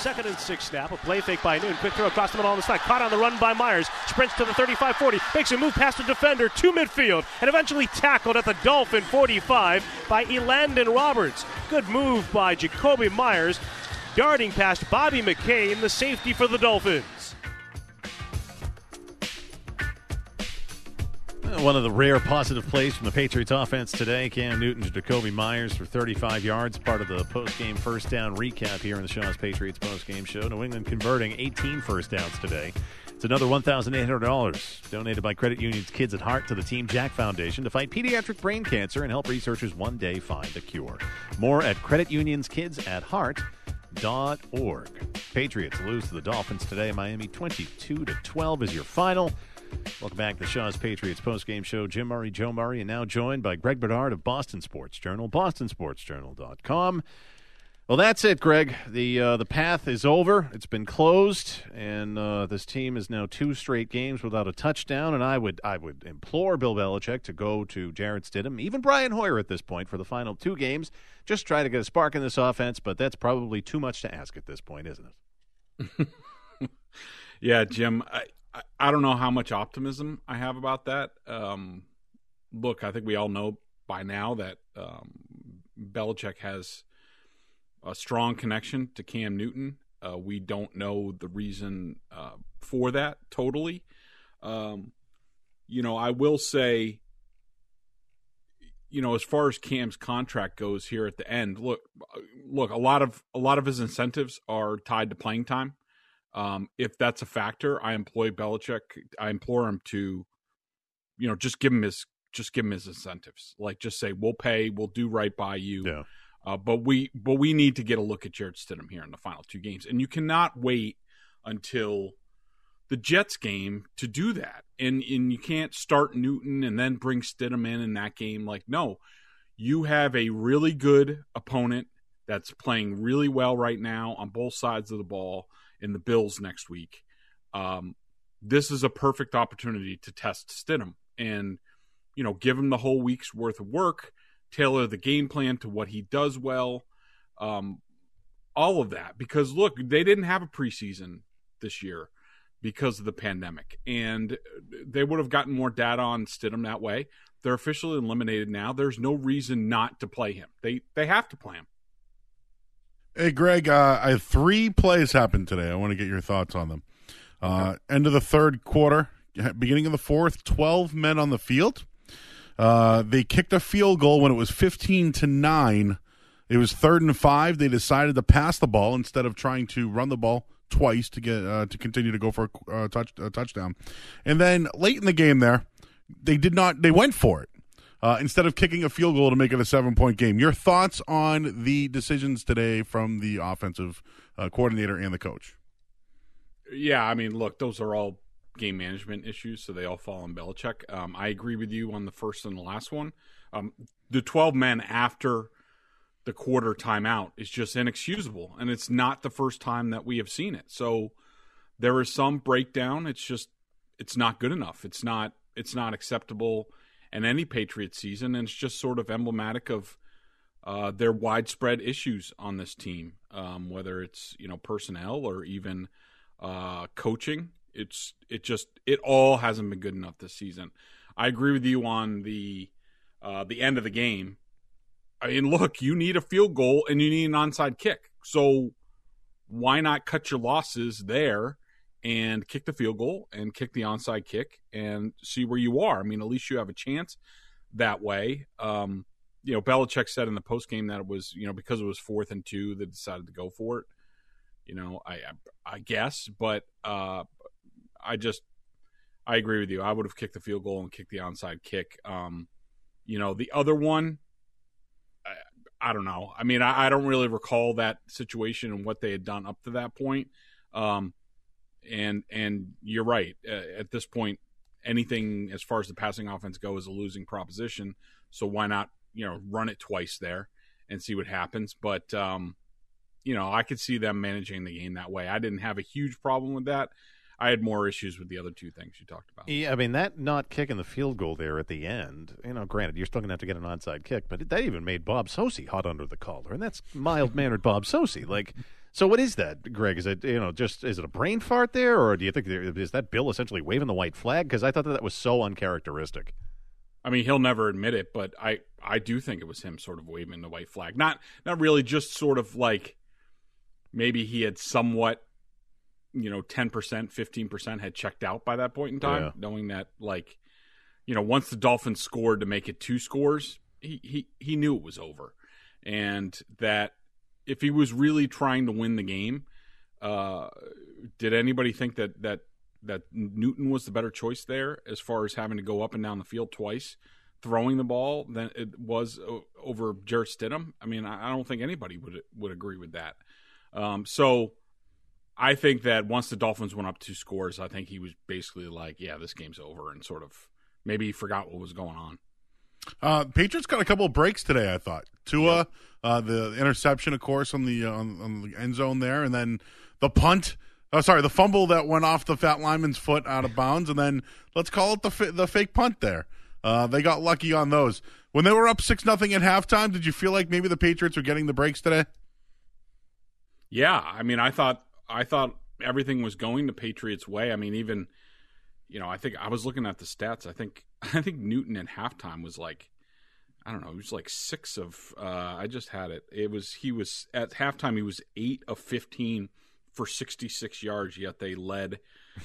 2nd and 6 snap. A play fake by Newton. Quick throw across the middle on the side. Caught on the run by Myers. Sprints to the 35-40. Makes a move past the defender to midfield. And eventually tackled at the Dolphin 45 by Elandon Roberts. Good move by Jakobi Myers. Darting past Bobby McCain, the safety for the Dolphins. One of the rare positive plays from the Patriots offense today. Cam Newton to Jakobi Myers for 35 yards, part of the post-game first down recap here in the Shaw's Patriots post-game show. New England converting 18 first downs today. It's another $1,800 donated by Credit Union's Kids at Heart to the Team Jack Foundation to fight pediatric brain cancer and help researchers one day find a cure. More at creditunionsKidsAtHeart.org. Patriots lose to the Dolphins today. Miami 22-12 is your final. Welcome back to the Shaw's Patriots postgame show. Jim Murray, Joe Murray, and now joined by Greg Bedard of Boston Sports Journal, bostonsportsjournal.com. Well, that's it, Greg. The path is over. It's been closed, and this team is now 2 straight games without a touchdown. And I would implore Bill Belichick to go to Jarrett Stidham, even Brian Hoyer at this point, for the final 2 games. Just try to get a spark in this offense, but that's probably too much to ask at this point, isn't it? Yeah, Jim. I don't know how much optimism I have about that. Look, I think we all know by now that Belichick has a strong connection to Cam Newton. We don't know the reason for that totally. I will say, as far as Cam's contract goes here at the end, look, a lot of his incentives are tied to playing time. If that's a factor, I implore him to, just give him his incentives. Like, just say, we'll pay, we'll do right by you. Yeah. But we need to get a look at Jarrett Stidham here in the final 2 games. And you cannot wait until the Jets game to do that. And you can't start Newton and then bring Stidham in that game. Like, no, you have a really good opponent that's playing really well right now on both sides of the ball in the Bills next week. This is a perfect opportunity to test Stidham and, give him the whole week's worth of work, tailor the game plan to what he does well, all of that. Because, look, they didn't have a preseason this year because of the pandemic, and they would have gotten more data on Stidham that way. They're officially eliminated now. There's no reason not to play him. They have to play him. Hey, Greg, I have 3 plays happened today. I want to get your thoughts on them. Okay. End of the third quarter, beginning of the fourth, 12 men on the field. They kicked a field goal when it was 15-9. It was 3rd and 5. They decided to pass the ball instead of trying to run the ball twice to get to continue to go for a touchdown. And then late in the game there, they went for it. Instead of kicking a field goal to make it a 7-point game. Your thoughts on the decisions today from the offensive coordinator and the coach? Yeah, I mean, look, those are all game management issues, so they all fall on Belichick. I agree with you on the first and the last one. The 12 men after the quarter timeout is just inexcusable, and it's not the first time that we have seen it. So there is some breakdown. It's not good enough. It's not acceptable in any Patriots season, and it's just sort of emblematic of their widespread issues on this team, whether it's personnel or even coaching. It all hasn't been good enough this season. I agree with you on the end of the game. I mean, look, you need a field goal and you need an onside kick. So why not cut your losses there and kick the field goal and kick the onside kick and see where you are? I mean, at least you have a chance that way. Belichick said in the postgame that it was, because it was 4th and 2, they decided to go for it. I guess, but I agree with you. I would have kicked the field goal and kicked the onside kick. The other one, I don't know. I mean, I don't really recall that situation and what they had done up to that point. And you're right. At this point, anything as far as the passing offense goes is a losing proposition. So why not, run it twice there and see what happens? But, I could see them managing the game that way. I didn't have a huge problem with that. I had more issues with the other 2 things you talked about. Yeah, I mean, that not kicking the field goal there at the end, granted, you're still going to have to get an onside kick, but that even made Bob Sosey hot under the collar, and that's mild-mannered Bob Sosey. So what is that, Greg? Is it is it a brain fart there, or do you think is that Bill essentially waving the white flag? Because I thought that was so uncharacteristic. I mean, he'll never admit it, but I do think it was him sort of waving the white flag. Not really, just sort of like maybe he had somewhat, 10%, 15% had checked out by that point in time, knowing that once the Dolphins scored to make it 2 scores, he knew it was over, and that if he was really trying to win the game, did anybody think that Newton was the better choice there as far as having to go up and down the field twice, throwing the ball than it was over Jarrett Stidham? I mean, I don't think anybody would agree with that. So I think that once the Dolphins went up 2 scores, I think he was basically like, yeah, this game's over, and sort of maybe he forgot what was going on. Patriots got a couple of breaks today, I thought. Tua, the interception, of course, on the end zone there, and then the punt. The fumble that went off the fat lineman's foot out of bounds, and then let's call it the fake punt there. They got lucky on those. When they were up 6-0 at halftime, did you feel like maybe the Patriots were getting the breaks today? Yeah, I mean, I thought everything was going the Patriots' way. I mean, even I think I was looking at the stats. I think Newton at halftime was like, I don't know, he was like 6 of. I just had it. He was at halftime. He was 8 of 15 for 66 yards. Yet they led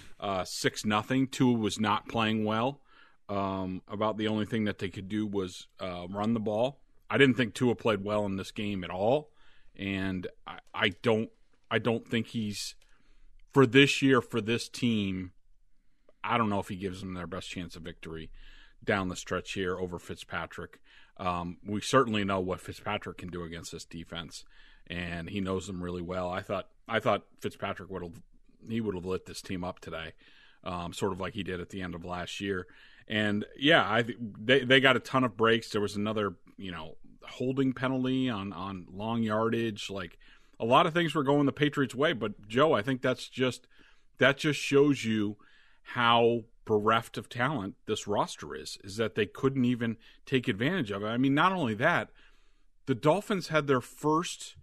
6-0. Tua was not playing well. About the only thing that they could do was run the ball. I didn't think Tua played well in this game at all, and I don't think he's for this year for this team. I don't know if he gives them their best chance of victory down the stretch here over Fitzpatrick. We certainly know what Fitzpatrick can do against this defense, and he knows them really well. I thought Fitzpatrick would have lit this team up today, sort of like he did at the end of last year. And yeah, they got a ton of breaks. There was another holding penalty on long yardage. Like a lot of things were going the Patriots' way. But Joe, I think that just shows you how bereft of talent this roster is that they couldn't even take advantage of it. I mean, not only that, the Dolphins had their first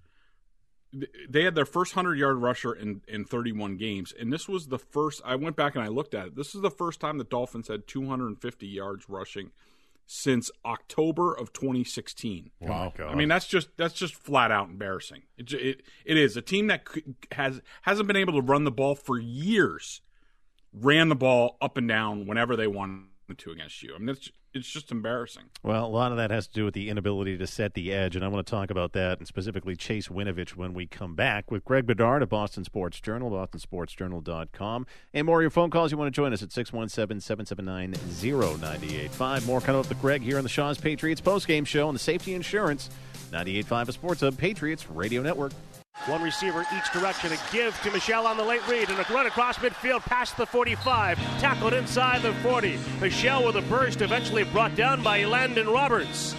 100-yard rusher in 31 games, and this was the first. I went back and I looked at it. This is the first time the Dolphins had 250 yards rushing since October of 2016. Wow! I mean, that's just flat out embarrassing. It is a team that hasn't been able to run the ball for years. Ran the ball up and down whenever they wanted to against you. I mean, it's just embarrassing. Well, a lot of that has to do with the inability to set the edge, and I want to talk about that, and specifically Chase Winovich when we come back with Greg Bedard of Boston Sports Journal, bostonsportsjournal.com. And more of your phone calls. You want to join us at 617-779-0985. More coming up with Greg here on the Shaw's Patriots postgame show on the Safety Insurance 98.5 Sports Hub Patriots Radio Network. One receiver each direction. A give to Michel on the late read. And a run across midfield past the 45. Tackled inside the 40. Michel with a burst, eventually brought down by Elandon Roberts.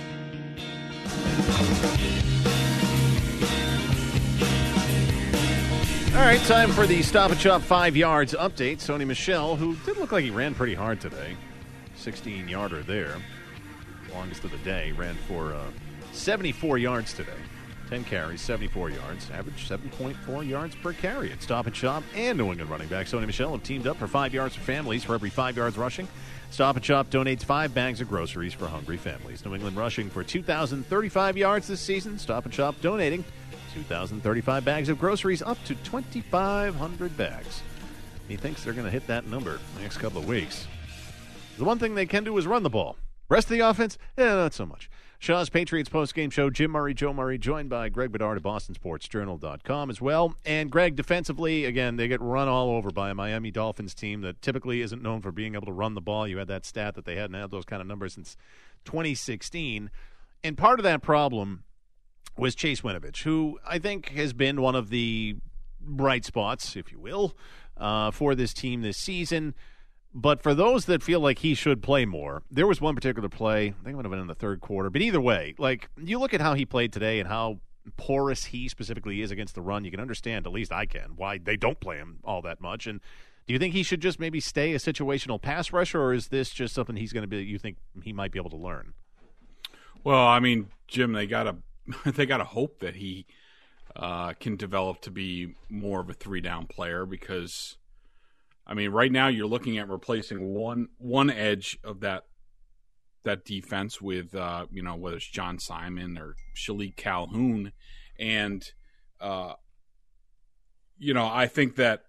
All right, time for the Stop and Shop 5 yards update. Sony Michel, who did look like he ran pretty hard today. 16-yarder there. Longest of the day. Ran for 74 yards today. 10 carries, 74 yards, average 7.4 yards per carry at Stop and Shop. And New England running back Sony Michel have teamed up for 5 yards for families. For every 5 yards rushing, Stop and Shop donates 5 bags of groceries for hungry families. New England rushing for 2,035 yards this season. Stop and Shop donating 2,035 bags of groceries, up to 2,500 bags. He thinks they're going to hit that number in the next couple of weeks. The one thing they can do is run the ball. Rest of the offense, not so much. Shaw's Patriots postgame show, Jim Murray, Joe Murray, joined by Greg Bedard of BostonSportsJournal.com as well. And Greg, defensively, again, they get run all over by a Miami Dolphins team that typically isn't known for being able to run the ball. You had that stat that they hadn't had those kind of numbers since 2016. And part of that problem was Chase Winovich, who I think has been one of the bright spots, if you will, for this team this season. But for those that feel like he should play more, there was one particular play, I think it would have been in the third quarter, but either way, like, you look at how he played today and how porous he specifically is against the run, you can understand, at least I can, why they don't play him all that much. And do you think he should just maybe stay a situational pass rusher, or is this just something he's going to be, you think he might be able to learn? Well, I mean, Jim, they gotta hope that he can develop to be more of a 3-down player, because I mean, right now you're looking at replacing one edge of that defense with whether it's John Simon or Shalik Calhoun, and I think that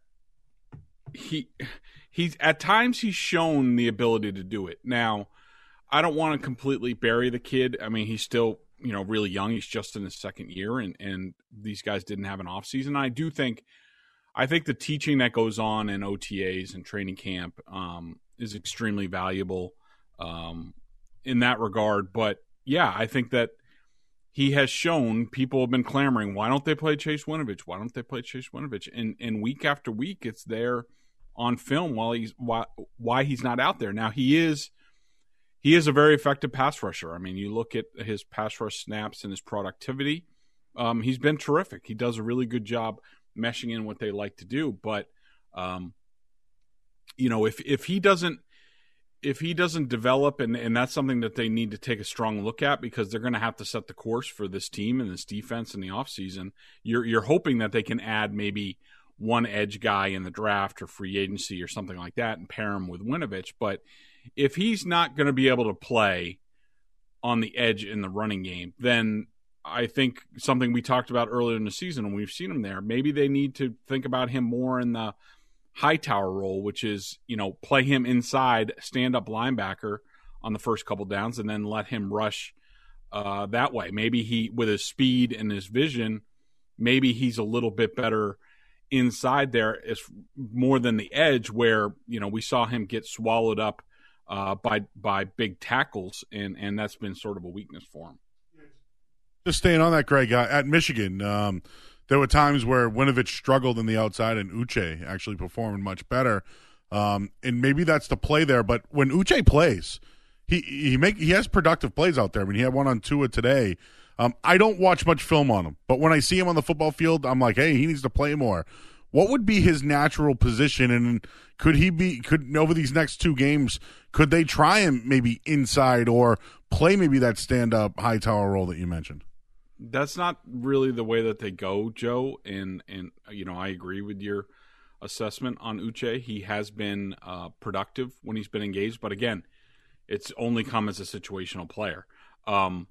he's at times he's shown the ability to do it. Now, I don't want to completely bury the kid. I mean, he's still really young. He's just in his second year, and these guys didn't have an off season. I think the teaching that goes on in OTAs and training camp is extremely valuable in that regard. But yeah, I think that he has shown, people have been clamoring, why don't they play Chase Winovich? Why don't they play Chase Winovich? And week after week, it's there on film why he's not out there. Now, he is a very effective pass rusher. I mean, you look at his pass rush snaps and his productivity. He's been terrific. He does a really good job meshing in what they like to do. But, if he doesn't develop, and that's something that they need to take a strong look at, because they're going to have to set the course for this team and this defense in the offseason. You're hoping that they can add maybe one edge guy in the draft or free agency or something like that and pair him with Winovich. But if he's not going to be able to play on the edge in the running game, then I think something we talked about earlier in the season, and we've seen him there, maybe they need to think about him more in the Hightower role, which is, play him inside, stand-up linebacker on the first couple downs, and then let him rush that way. Maybe he, with his speed and his vision, maybe he's a little bit better inside there, is more than the edge, where we saw him get swallowed up by big tackles, and that's been sort of a weakness for him. Just staying on that, Greg, at Michigan, there were times where Winovich struggled in the outside and Uche actually performed much better, and maybe that's the play there. But when Uche plays, he has productive plays out there. I mean, he had one on Tua today. I don't watch much film on him, but when I see him on the football field, I'm like, hey, he needs to play more. What would be his natural position, and could over these next two games, could they try him maybe inside or play maybe that stand-up Hightower role that you mentioned? That's not really the way that they go, Joe, and I agree with your assessment on Uche. He has been productive when he's been engaged, but again, it's only come as a situational player. I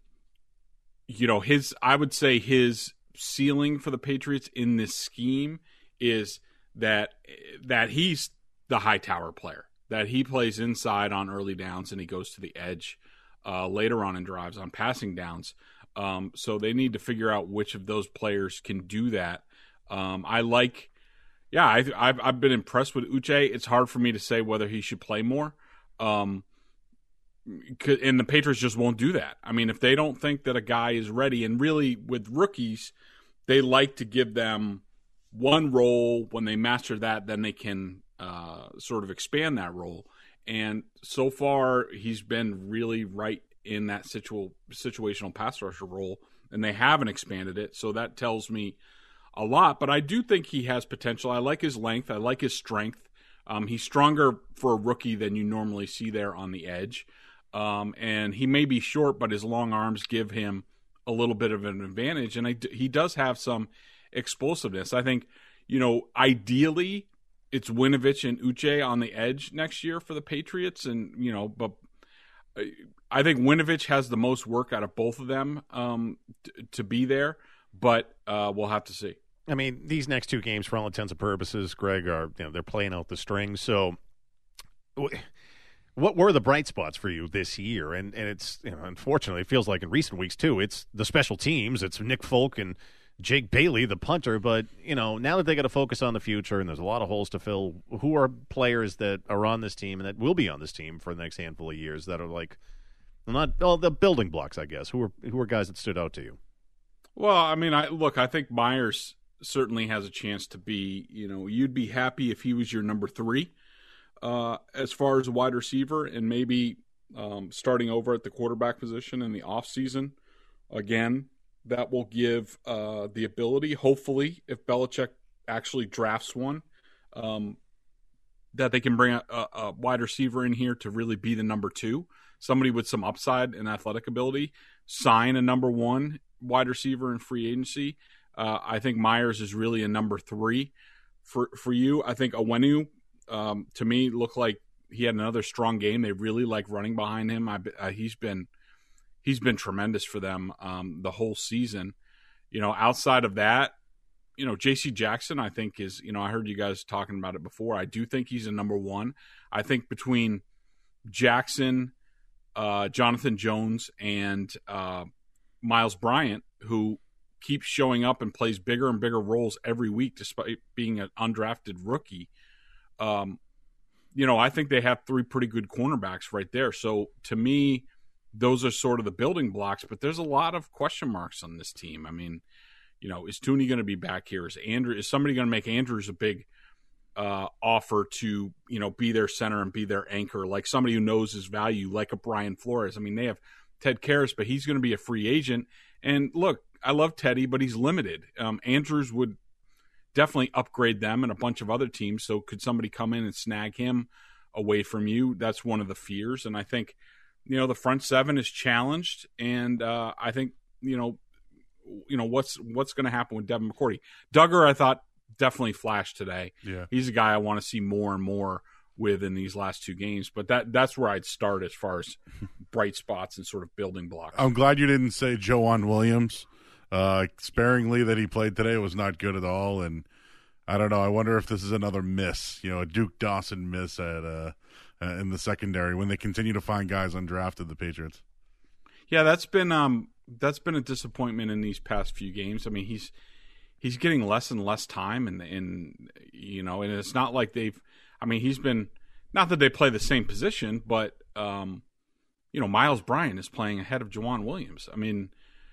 would say his ceiling for the Patriots in this scheme is that he's the Hightower player, that he plays inside on early downs and he goes to the edge later on in drives on passing downs. So they need to figure out which of those players can do that. I've been impressed with Uche. It's hard for me to say whether he should play more. And the Patriots just won't do that. I mean, if they don't think that a guy is ready, and really with rookies, they like to give them one role. When they master that, then they can sort of expand that role. And so far, he's been really right in that situational pass rusher role, and they haven't expanded it. So that tells me a lot. But I do think he has potential. I like his length. I like his strength. He's stronger for a rookie than you normally see there on the edge. And he may be short, but his long arms give him a little bit of an advantage. And he does have some explosiveness. I think, ideally it's Winovich and Uche on the edge next year for the Patriots. And, but I think Winovich has the most work out of both of them to be there, but we'll have to see. I mean, these next two games, for all intents and purposes, Greg, are they're playing out the strings. So, what were the bright spots for you this year? And it's unfortunately, it feels like in recent weeks too. It's the special teams. It's Nick Folk and Jake Bailey, the punter. But now that they got to focus on the future, and there's a lot of holes to fill. Who are players that are on this team and that will be on this team for the next handful of years that are like the building blocks, I guess? Who are guys that stood out to you? Well, I mean, I think Myers certainly has a chance to be, you'd be happy if he was your number 3 as far as a wide receiver, and maybe starting over at the quarterback position in the offseason. Again, that will give the ability, hopefully, if Belichick actually drafts one, that they can bring a wide receiver in here to really be the number 2, somebody with some upside and athletic ability, sign a number 1 wide receiver in free agency. I think Myers is really a number 3 for you. I think Onwenu, to me, looked like he had another strong game. They really like running behind him. He's been tremendous for them the whole season. Outside of that, J.C. Jackson, I think is, I heard you guys talking about it before. I do think he's a number 1. I think between Jackson, Jonathan Jones, and Miles Bryant, who keeps showing up and plays bigger and bigger roles every week despite being an undrafted rookie, I think they have 3 pretty good cornerbacks right there. So to me, those are sort of the building blocks, but there's a lot of question marks on this team. I mean, is Tooney going to be back here? Is somebody going to make Andrews a big offer to, be their center and be their anchor, like somebody who knows his value, like a Brian Flores? I mean, they have Ted Karras, but he's going to be a free agent. And look, I love Teddy, but he's limited. Andrews would definitely upgrade them and a bunch of other teams. So could somebody come in and snag him away from you? That's one of the fears. And I think, the front 7 is challenged. And I think, what's going to happen with Devin McCourty. Duggar, I thought, definitely flashed today. Yeah. He's a guy I want to see more and more with in these last 2 games. But that's where I'd start as far as bright spots and sort of building blocks. I'm glad you didn't say Joejuan Williams. Sparingly that he played today was not good at all, and I don't know. I wonder if this is another miss, a Duke Dawson miss at in the secondary when they continue to find guys undrafted. The Patriots. Yeah, that's been a disappointment in these past few games. I mean, he's getting less and less time, and it's not like they've. I mean, he's been not that they play the same position, but Miles Bryant is playing ahead of Joejuan Williams. I mean.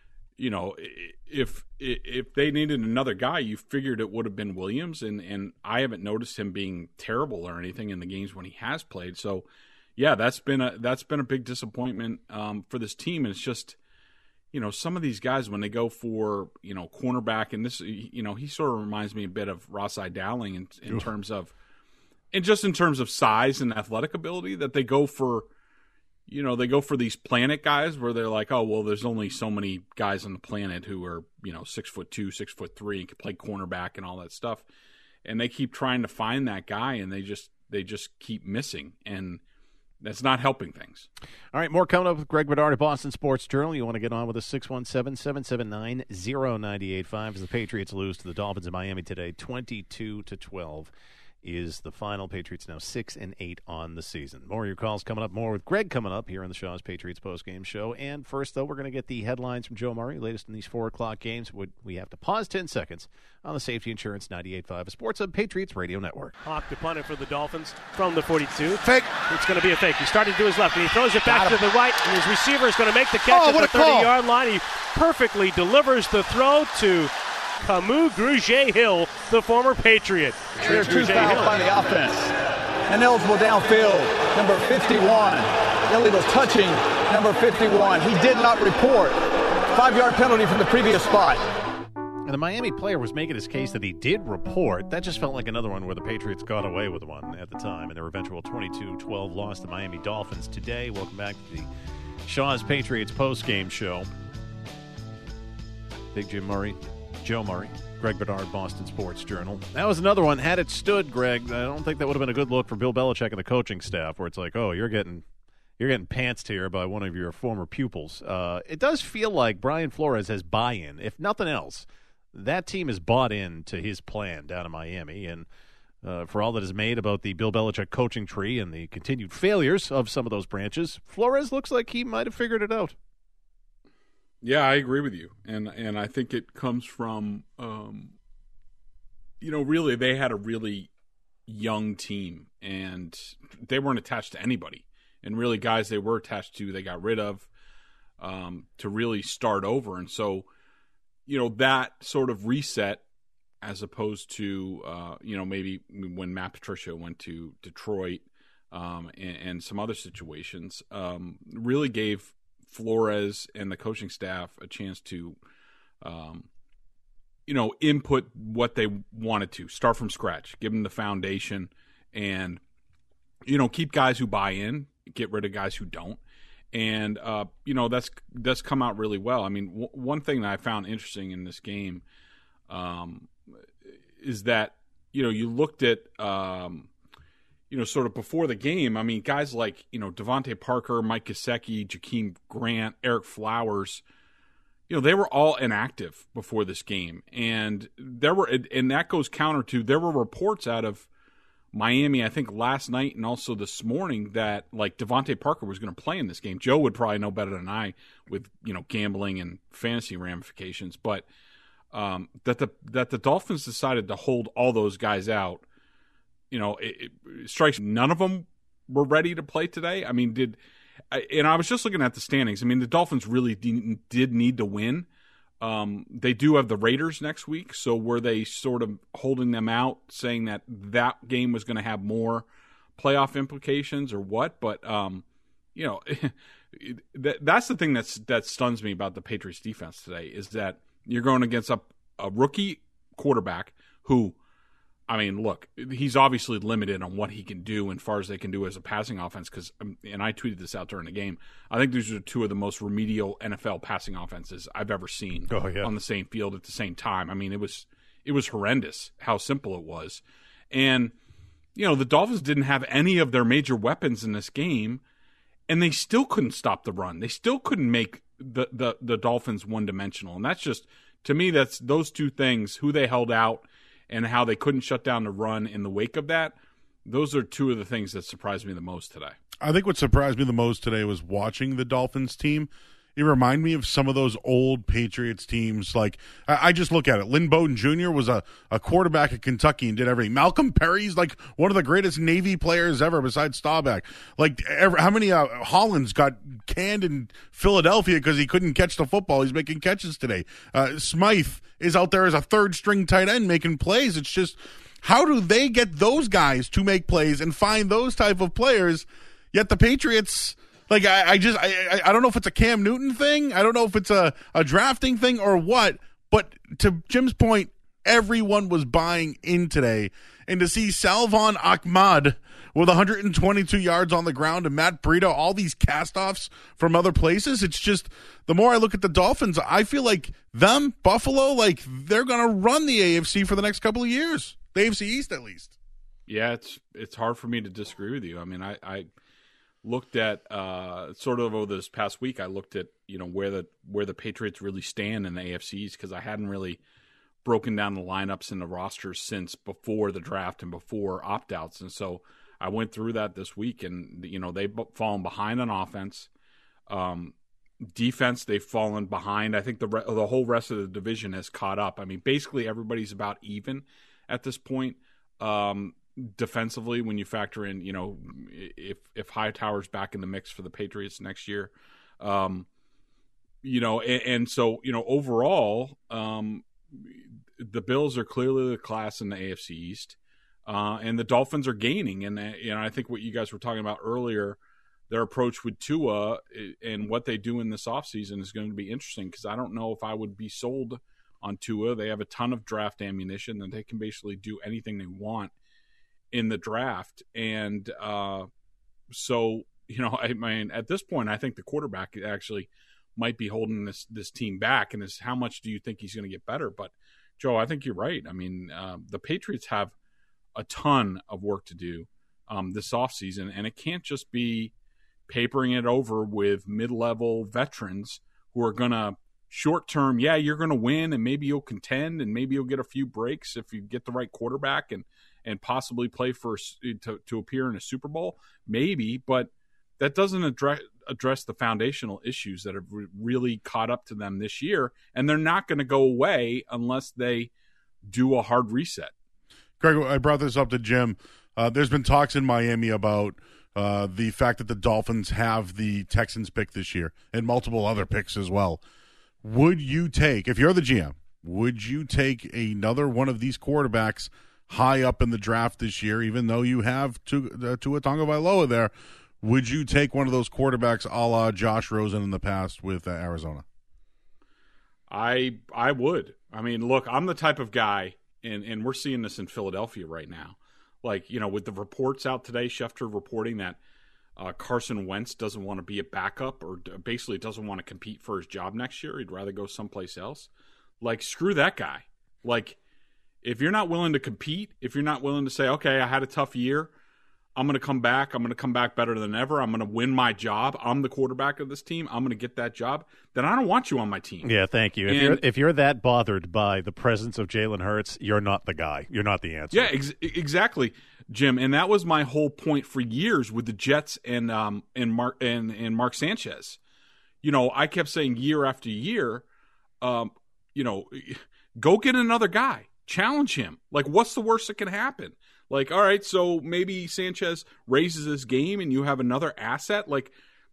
If they needed another guy, you figured it would have been Williams, and I haven't noticed him being terrible or anything in the games when he has played. So, yeah, that's been a big disappointment for this team, and it's just some of these guys when they go for cornerback, and this he sort of reminds me a bit of Rossai Dowling in terms of size and athletic ability, that they go for. They go for these planet guys where they're like, oh, well, there's only so many guys on the planet who are, 6'2", 6'3", and can play cornerback and all that stuff. And they keep trying to find that guy, and they just keep missing. And that's not helping things. All right, more coming up with Greg Bedard at Boston Sports Journal. You want to get on with us, 617-779-0985 as the Patriots lose to the Dolphins in Miami today, 22-12. Is the final. Patriots now 6-8 on the season. More of your calls coming up. More with Greg coming up here on the Shaw's Patriots postgame show. And first, though, we're going to get the headlines from Joe Murray, latest in these 4 o'clock games. We have to pause 10 seconds on the Safety Insurance 98.5, a Sports Hub Patriots radio network. Hawk to punt it for the Dolphins from the 42. Fake. It's going to be a fake. He started to his left, and he throws it back to the right, and his receiver is going to make the catch at the 30-yard line. He perfectly delivers the throw to Camus Grugier-Hill, the former Patriot. There's 2 fouls by the offense. Ineligible downfield, number 51. Illegal touching, number 51. He did not report. 5-yard penalty from the previous spot. And the Miami player was making his case that he did report. That just felt like another one where the Patriots got away with one at the time in their eventual 22-12 loss to Miami Dolphins. Today, welcome back to the Shaw's Patriots postgame show. Big Jim Murray. Joe Murray, Greg Bedard, Boston Sports Journal. That was another one. Had it stood, Greg, I don't think that would have been a good look for Bill Belichick and the coaching staff, where it's like, oh, you're getting pantsed here by one of your former pupils. It does feel like Brian Flores has buy-in. If nothing else, that team is bought in to his plan down in Miami. And for all that is made about the Bill Belichick coaching tree and the continued failures of some of those branches, Flores looks like he might have figured it out. Yeah, I agree with you, and I think it comes from, really they had a really young team, and they weren't attached to anybody, and really guys they were attached to, they got rid of to really start over, and so, that sort of reset, as opposed to, maybe when Matt Patricia went to Detroit and some other situations, really gave Flores and the coaching staff a chance to, input what they wanted to, start from scratch, give them the foundation, and, keep guys who buy in, get rid of guys who don't. And, that's come out really well. I mean, one thing that I found interesting in this game, is that, you looked at, sort of before the game. I mean, guys like, Devontae Parker, Mike Gesicki, Jakeem Grant, Eric Flowers, they were all inactive before this game. And that goes counter to, there were reports out of Miami, I think last night and also this morning, that like Devontae Parker was going to play in this game. Joe would probably know better than I with, gambling and fantasy ramifications, but that the Dolphins decided to hold all those guys out. It strikes none of them were ready to play today. I mean, and I was just looking at the standings. I mean, the Dolphins really did need to win. They do have the Raiders next week, so were they sort of holding them out, saying that game was going to have more playoff implications or what? But that's the thing that stuns me about the Patriots defense today, is that you're going against a rookie quarterback who, I mean, look, he's obviously limited on what he can do as far as they can do as a passing offense, because, and I tweeted this out during the game, I think these are two of the most remedial NFL passing offenses I've ever seen on the same field at the same time. I mean, it was horrendous how simple it was. And, the Dolphins didn't have any of their major weapons in this game, and they still couldn't stop the run. They still couldn't make the Dolphins one-dimensional. And that's just, to me, that's those two things, who they held out and how they couldn't shut down the run in the wake of that. Those are two of the things that surprised me the most today. I think what surprised me the most today was watching the Dolphins team. It reminded me of some of those old Patriots teams. Like, I just look at it. Lynn Bowden Jr. was a quarterback at Kentucky and did everything. Malcolm Perry's like one of the greatest Navy players ever besides Staubach. Like, how many Hollins got canned in Philadelphia because he couldn't catch the football? He's making catches today. Smythe is out there as a third-string tight end making plays. It's just, how do they get those guys to make plays and find those type of players, yet the Patriots... Like, I don't know if it's a Cam Newton thing. I don't know if it's a drafting thing or what. But to Jim's point, everyone was buying in today. And to see Salvon Ahmed with 122 yards on the ground and Matt Breida, all these cast-offs from other places, it's just, the more I look at the Dolphins, I feel like Buffalo, like, they're going to run the AFC for the next couple of years. The AFC East, at least. Yeah, it's hard for me to disagree with you. I mean, I looked at sort of over this past week, I looked at where the Patriots really stand in the AFCs, because I hadn't really broken down the lineups and the rosters since before the draft and before opt-outs, and so I went through that this week, and they've fallen behind on offense. Defense, they've fallen behind. I think the whole rest of the division has caught up. I mean, basically everybody's about even at this point. Defensively, when you factor in, if Hightower's back in the mix for the Patriots next year, and so, overall, the Bills are clearly the class in the AFC East, and the Dolphins are gaining. And, I think what you guys were talking about earlier, their approach with Tua and what they do in this offseason is going to be interesting, because I don't know if I would be sold on Tua. They have a ton of draft ammunition, and they can basically do anything they want in the draft. And so, I mean, at this point, I think the quarterback actually might be holding this team back, and is how much do you think he's going to get better? But Joe, I think you're right. I mean, the Patriots have a ton of work to do this offseason, and it can't just be papering it over with mid-level veterans who are going to short-term, you're going to win, and maybe you'll contend, and maybe you'll get a few breaks if you get the right quarterback and possibly play to appear in a Super Bowl, maybe, but that doesn't address the foundational issues that have really caught up to them this year, and they're not going to go away unless they do a hard reset. Greg, I brought this up to Jim. There's been talks in Miami about the fact that the Dolphins have the Texans pick this year and multiple other picks as well. Would you take, if you're the GM, would you take another one of these quarterbacks high up in the draft this year, even though you have Tua Tagovailoa there? Would you take one of those quarterbacks a la Josh Rosen in the past with Arizona? I would. I mean, look, I'm the type of guy, and we're seeing this in Philadelphia right now. Like, with the reports out today, Schefter reporting that Carson Wentz doesn't want to be a backup, or basically doesn't want to compete for his job next year. He'd rather go someplace else. Like, screw that guy. Like, if you're not willing to compete, if you're not willing to say, okay, I had a tough year, I'm going to come back. I'm going to come back better than ever. I'm going to win my job. I'm the quarterback of this team. I'm going to get that job. Then I don't want you on my team. Yeah, thank you. If you're that bothered by the presence of Jalen Hurts, you're not the guy. You're not the answer. Yeah, exactly, Jim. And that was my whole point for years with the Jets and Mark Sanchez. You know, I kept saying year after year, you know, go get another guy. Challenge him. Like, what's the worst that can happen? Like, all right, so maybe Sanchez raises his game and you have another asset. Like,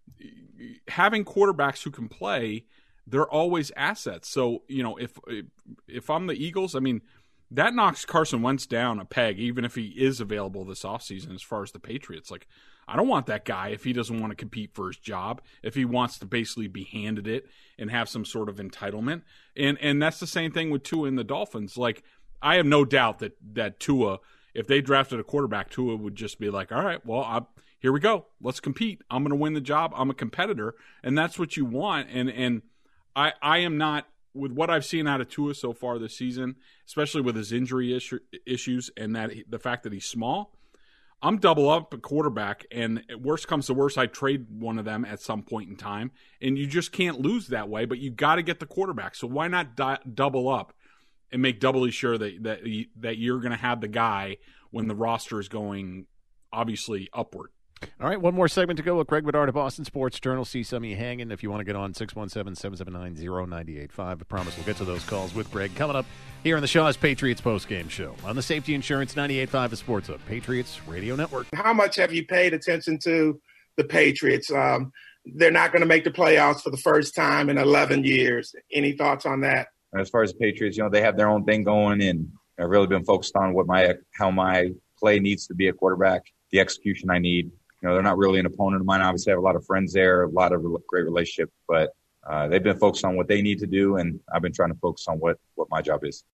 having quarterbacks who can play, they're always assets. So, you know, if I'm the Eagles, I mean, that knocks Carson Wentz down a peg, even if he is available this offseason as far as the Patriots. Like, I don't want that guy if he doesn't want to compete for his job, if he wants to basically be handed it and have some sort of entitlement. And that's the same thing with Tua and the Dolphins. Like, I have no doubt that Tua, if they drafted a quarterback, Tua would just be like, all right, well, here we go. Let's compete. I'm going to win the job. I'm a competitor. And that's what you want. And I am not, with what I've seen out of Tua so far this season, especially with his injury issues and the fact that he's small, I'm double up a quarterback, and worst comes to worst, I trade one of them at some point in time. And you just can't lose that way, but you got to get the quarterback. So why not double up and make doubly sure that you're going to have the guy when the roster is going, obviously, upward. All right, one more segment to go with Greg Bedard of Boston Sports Journal. See some of you hanging. If you want to get on, 617-779-0985. I promise we'll get to those calls with Greg coming up here on the Shaw's Patriots postgame show on the Safety Insurance 98.5 The Sports Hub, Patriots Radio Network. How much have you paid attention to the Patriots? They're not going to make the playoffs for the first time in 11 years. Any thoughts on that? As far as the Patriots, you know, they have their own thing going, and I've really been focused on how my play needs to be a quarterback, the execution I need. You know, they're not really an opponent of mine. Obviously, I have a lot of friends there, a lot of great relationships, but they've been focused on what they need to do, and I've been trying to focus on what my job is.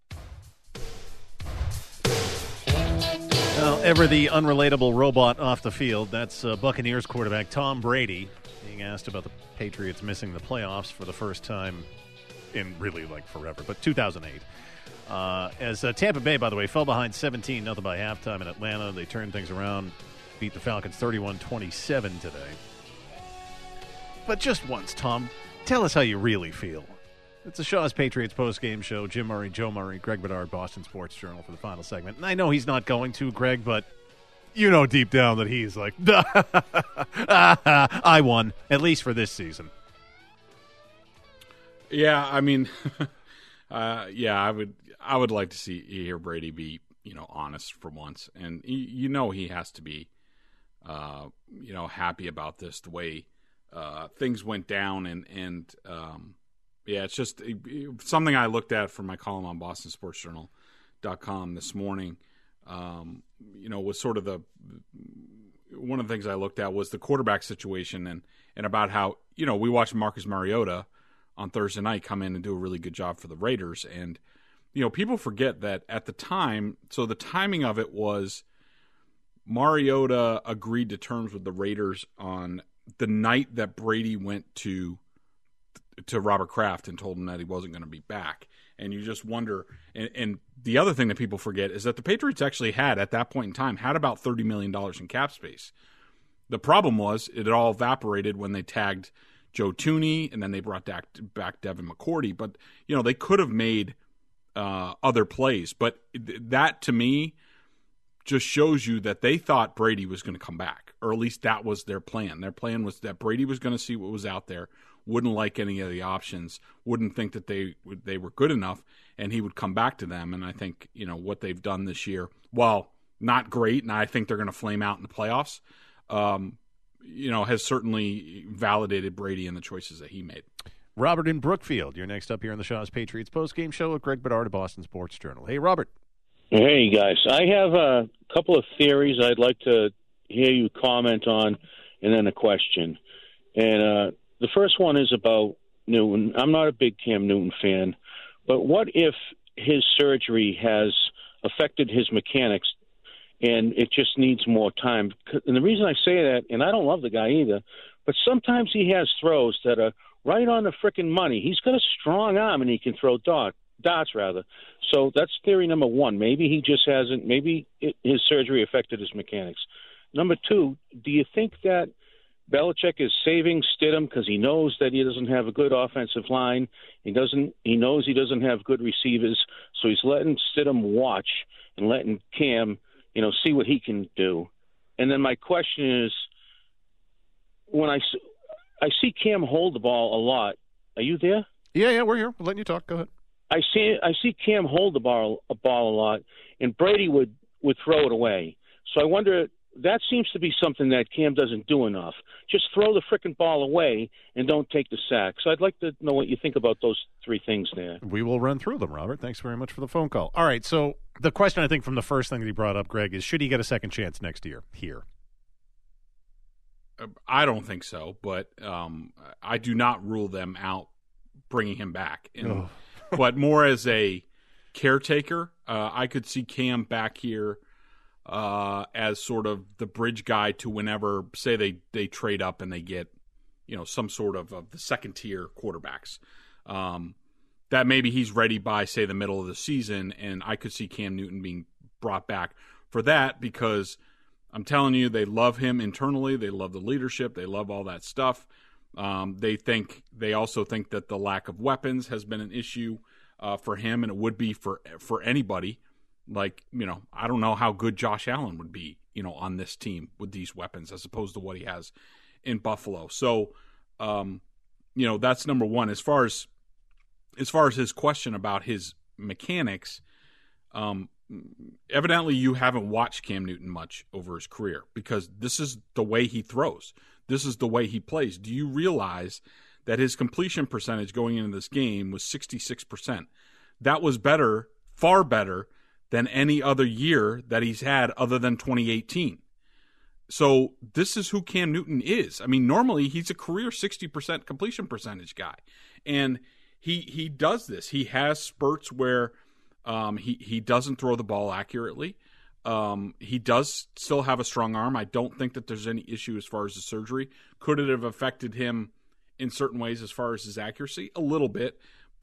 Well, ever the unrelatable robot off the field, that's Buccaneers quarterback Tom Brady being asked about the Patriots missing the playoffs for the first time in really like forever, but 2008. As Tampa Bay, by the way, fell behind 17-0 by halftime in Atlanta. They turned things around, beat the Falcons 31-27 today. But just once, Tom, tell us how you really feel. It's the Shaw's Patriots postgame show. Jim Murray, Joe Murray, Greg Bedard, Boston Sports Journal for the final segment. And I know he's not going to, Greg, but you know deep down that he's like, I won, at least for this season. Yeah, I mean, I would like to hear Brady be, you know, honest for once, and you know he has to be, you know, happy about this, the way things went down, and yeah, it's just something I looked at from my column on BostonSportsJournal.com this morning. You know, was sort of one of the things I looked at was the quarterback situation, and about how, you know, we watched Marcus Mariota on Thursday night come in and do a really good job for the Raiders. And, you know, people forget that at the time, so the timing of it was Mariota agreed to terms with the Raiders on the night that Brady went to Robert Kraft and told him that he wasn't going to be back. And you just wonder, and the other thing that people forget is that the Patriots actually had, at that point in time, had about $30 million in cap space. The problem was it all evaporated when they tagged Joe Thuney, and then they brought back Devin McCourty. But, you know, they could have made other plays. But that, to me, just shows you that they thought Brady was going to come back, or at least that was their plan. Their plan was that Brady was going to see what was out there, wouldn't like any of the options, wouldn't think that they were good enough, and he would come back to them. And I think, you know, what they've done this year, while not great, and I think they're going to flame out in the playoffs, you know, has certainly validated Brady and the choices that he made. Robert in Brookfield, you're next up here on the Shaw's Patriots postgame show with Greg Bedard of Boston Sports Journal. Hey, Robert. Hey, guys. I have a couple of theories I'd like to hear you comment on, and then a question. And the first one is about Newton. I'm not a big Cam Newton fan, but what if his surgery has affected his mechanics and it just needs more time? And the reason I say that, and I don't love the guy either, but sometimes he has throws that are right on the frickin' money. He's got a strong arm and he can throw darts rather. So that's theory number one. Maybe he just hasn't. Maybe his surgery affected his mechanics. Number two, do you think that Belichick is saving Stidham because he knows that he doesn't have a good offensive line? He knows he doesn't have good receivers, so he's letting Stidham watch and letting Cam, see what he can do. And then my question is, when I see Cam hold the ball a lot. Are you there? Yeah, we're here. We're letting you talk. Go ahead. I see Cam hold the ball a lot, and Brady would throw it away. So I wonder, that seems to be something that Cam doesn't do enough. Just throw the frickin' ball away and don't take the sack. So I'd like to know what you think about those three things there. We will run through them, Robert. Thanks very much for the phone call. All right, so the question, I think, from the first thing that he brought up, Greg, is should he get a second chance next year here? I don't think so, but I do not rule them out bringing him back. But more as a caretaker, I could see Cam back here as sort of the bridge guy to whenever, say, they trade up and they get, some sort of the second-tier quarterbacks. That maybe he's ready by, say, the middle of the season, and I could see Cam Newton being brought back for that because – I'm telling you, they love him internally. They love the leadership. They love all that stuff. They also think that the lack of weapons has been an issue for him, and it would be for anybody. Like, I don't know how good Josh Allen would be, on this team with these weapons as opposed to what he has in Buffalo. So, that's number one. As far as his question about his mechanics, evidently you haven't watched Cam Newton much over his career because this is the way he throws. This is the way he plays. Do you realize that his completion percentage going into this game was 66%? That was better, far better than any other year that he's had other than 2018. So this is who Cam Newton is. I mean, normally he's a career 60% completion percentage guy. And he does this. He has spurts where he doesn't throw the ball accurately. He does still have a strong arm. I don't think that there's any issue as far as the surgery. Could it have affected him in certain ways as far as his accuracy? A little bit.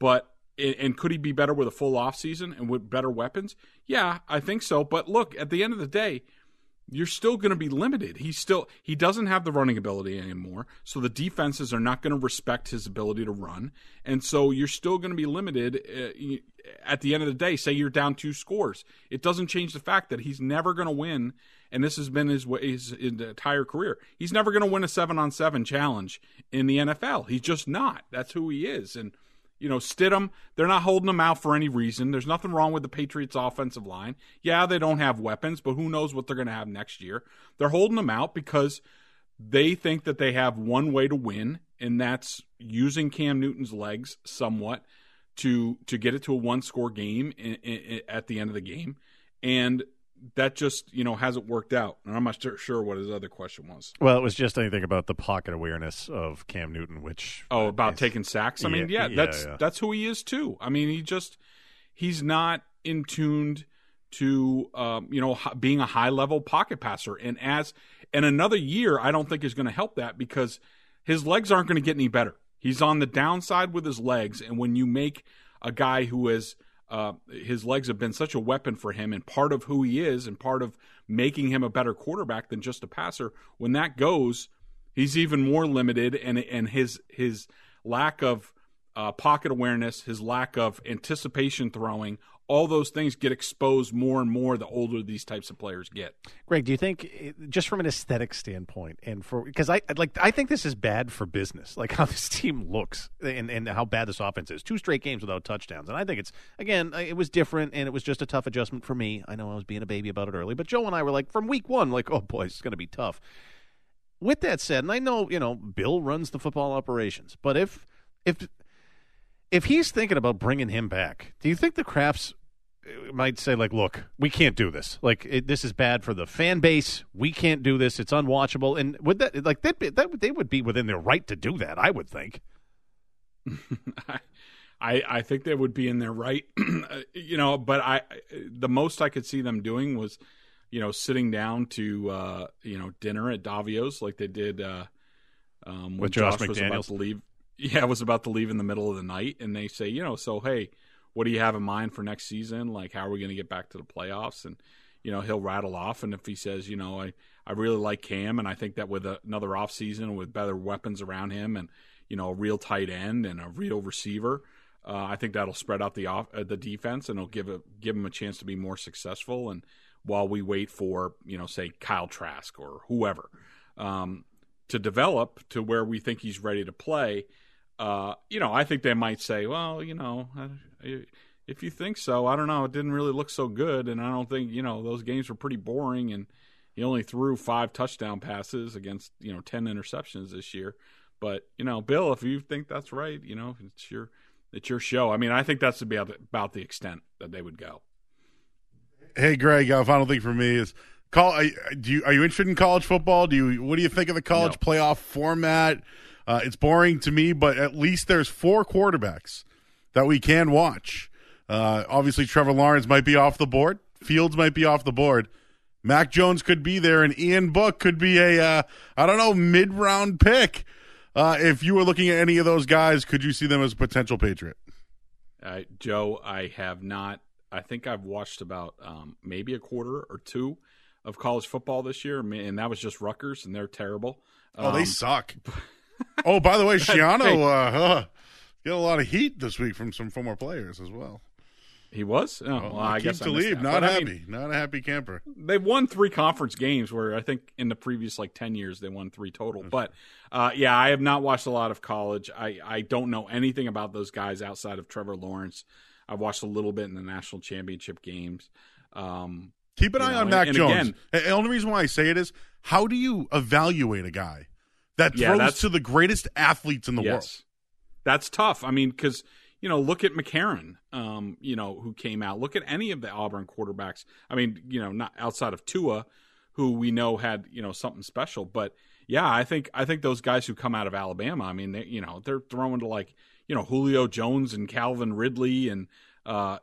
And could he be better with a full offseason and with better weapons? Yeah, I think so. But look, at the end of the day, you're still going to be limited. He doesn't have the running ability anymore, so the defenses are not going to respect his ability to run, and so you're still going to be limited at the end of the day. Say you're down 2 scores. It doesn't change the fact that he's never going to win, and this has been his entire career. He's never going to win a 7-on-7 challenge in the NFL. He's just not. That's who he is, and Stidham, they're not holding him out for any reason. There's nothing wrong with the Patriots' offensive line. Yeah, they don't have weapons, but who knows what they're going to have next year. They're holding him out because they think that they have one way to win, and that's using Cam Newton's legs somewhat to get it to a 1-score game at the end of the game. And that just, hasn't worked out. And I'm not sure what his other question was. Well, it was just anything about the pocket awareness of Cam Newton, which... Oh, about taking sacks? I mean, that's who he is, too. I mean, he's not in tuned to, being a high-level pocket passer. And another year, I don't think is going to help that because his legs aren't going to get any better. He's on the downside with his legs, and when you make a guy who is... his legs have been such a weapon for him and part of who he is and part of making him a better quarterback than just a passer. When that goes, he's even more limited, and his lack of pocket awareness, his lack of anticipation throwing, all those things get exposed more and more the older these types of players get. Greg, do you think, just from an aesthetic standpoint, and because I think this is bad for business, like how this team looks and how bad this offense is. 2 straight games without touchdowns, and I think it was different, and it was just a tough adjustment for me. I know I was being a baby about it early, but Joe and I were like, from week 1, like, oh boy, it's going to be tough. With that said, and I know, Bill runs the football operations, but if he's thinking about bringing him back, do you think the Krafts might say, like, look, we can't do this. Like, this is bad for the fan base. We can't do this. It's unwatchable. And would that, like, they would be within their right to do that, I would think. I think they would be in their right, but the most I could see them doing was, sitting down to, dinner at Davio's like they did when Josh was about McDaniels. to leave. Yeah, was about to leave in the middle of the night, and they say, so hey, what do you have in mind for next season? Like, how are we going to get back to the playoffs? And, he'll rattle off. And if he says, I really like Cam, and I think that with another offseason with better weapons around him and, a real tight end and a real receiver, I think that'll spread out the defense, and it'll give him a chance to be more successful. And while we wait for, say Kyle Trask or whoever to develop to where we think he's ready to play, I think they might say, well, if you think so, I don't know. It didn't really look so good, and I don't think, those games were pretty boring, and he only threw 5 touchdown passes against, 10 interceptions this year. But, Bill, if you think that's right, it's your show. I mean, I think that's about the extent that they would go. Hey, Greg, final thing for me is, are you interested in college football? What do you think of the college playoff format? It's boring to me, but at least there's 4 quarterbacks that we can watch. Obviously, Trevor Lawrence might be off the board. Fields might be off the board. Mac Jones could be there, and Ian Book could be a, mid-round pick. If you were looking at any of those guys, could you see them as a potential Patriot? Joe, I have not. I think I've watched about maybe a quarter or 2 of college football this year, and that was just Rutgers, and they're terrible. They suck. Oh, by the way, Schiano get a lot of heat this week from some former players as well. He was? Oh, well, I guess to leave. Not happy. Not a happy camper. They've won 3 conference games where I think in the previous 10 years they won 3 total. But, I have not watched a lot of college. I don't know anything about those guys outside of Trevor Lawrence. I've watched a little bit in the national championship games. Keep an eye on Mac Jones. Again, the only reason why I say it is, how do you evaluate a guy that throws to the greatest athletes in the world? That's tough. I mean, because, look at McCarron, who came out. Look at any of the Auburn quarterbacks. I mean, not outside of Tua, who we know had, something special. But, yeah, I think those guys who come out of Alabama, I mean, they're throwing to Julio Jones and Calvin Ridley and, all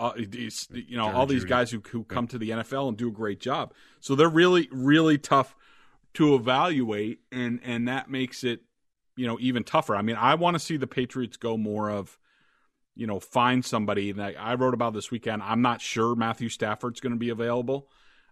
these guys who come to the NFL and do a great job. So they're really, really tough to evaluate, and that makes it, even tougher. I mean, I want to see the Patriots go more of, find somebody that I wrote about this weekend. I'm not sure Matthew Stafford's going to be available.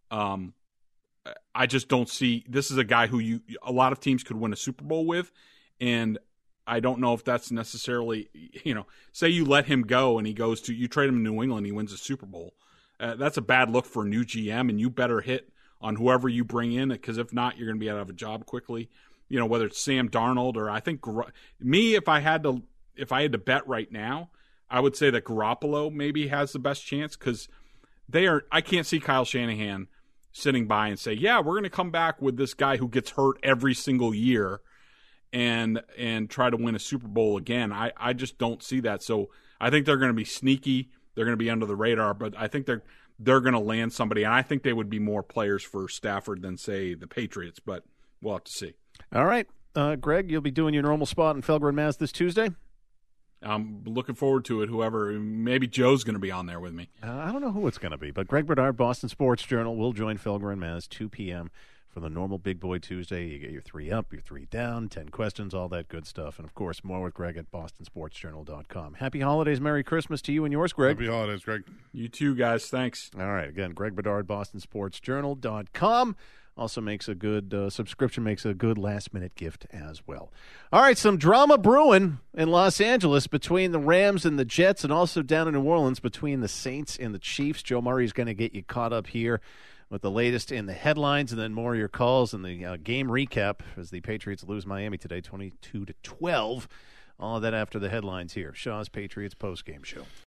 I just don't see, this is a guy who a lot of teams could win a Super Bowl with. And I don't know if that's necessarily, say you let him go and you trade him to New England, he wins a Super Bowl. That's a bad look for a new GM, and you better hit on whoever you bring in, because if not, you're going to be out of a job quickly. Whether it's Sam Darnold or I think if I had to bet right now, I would say that Garoppolo maybe has the best chance, because I can't see Kyle Shanahan sitting by and say, yeah, we're going to come back with this guy who gets hurt every single year and try to win a Super Bowl again. I just don't see that. So I think they're going to be sneaky. They're going to be under the radar, but I think they're going to land somebody, and I think they would be more players for Stafford than, say, the Patriots, but we'll have to see. All right. Greg, you'll be doing your normal spot in Felger and Maz this Tuesday? I'm looking forward to it. Maybe Joe's going to be on there with me. I don't know who it's going to be, but Greg Bedard, Boston Sports Journal, will join Felger and Maz 2 p.m. for the normal Big Boy Tuesday. You get your 3 up, your 3 down, 10 questions, all that good stuff. And, of course, more with Greg at bostonsportsjournal.com. Happy holidays, Merry Christmas to you and yours, Greg. Happy holidays, Greg. You too, guys. Thanks. All right. Again, Greg Bedard, bostonsportsjournal.com. Also makes a good subscription, makes a good last-minute gift as well. All right, some drama brewing in Los Angeles between the Rams and the Jets, and also down in New Orleans between the Saints and the Chiefs. Joe Murray's going to get you caught up here with the latest in the headlines, and then more of your calls and the game recap as the Patriots lose Miami today, 22-12. All of that after the headlines here. Shaw's Patriots postgame show.